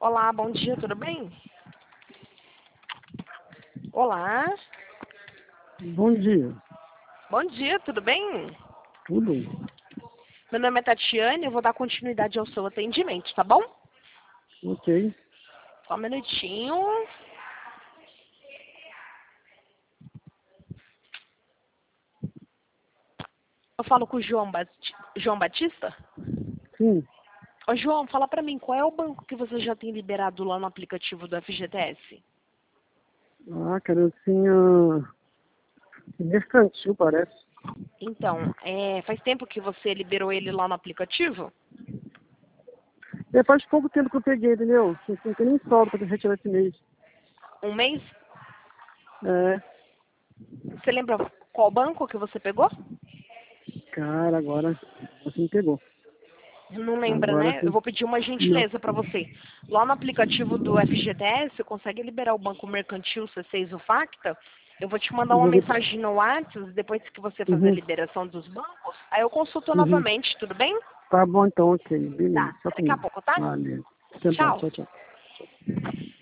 Olá, bom dia, tudo bem? Olá, Bom dia. bom dia, tudo bem? Tudo? Meu nome é Tatiane, eu vou dar continuidade ao seu atendimento, tá bom? Ok. Só um minutinho. Eu falo com o João Batista? Sim. Ô, João, fala pra mim, qual é o banco que você já tem liberado lá no aplicativo do FGTS? Cara, eu tinha mercantil, parece. Então, faz tempo que você liberou ele lá no aplicativo? Faz pouco tempo que eu peguei, entendeu? Não tem nem sobra pra retirar esse mês. Um mês? É, Você lembra qual banco que você pegou? cara, agora você me pegou. Não lembra, Agora né? Eu sim. vou pedir uma Não. gentileza para você. Lá no aplicativo do FGTS, você consegue liberar o Banco Mercantil C6 o Facta? Eu vou te mandar Eu uma vou ver. mensagem no WhatsApp, depois que você fazer a Uhum, liberação dos bancos, aí eu consulto uhum. novamente, tudo bem? Tá bom então, ok. Beleza. Tá, Só daqui a comigo. pouco, tá? Valeu. Até mais. Tchau. Tchau, tchau.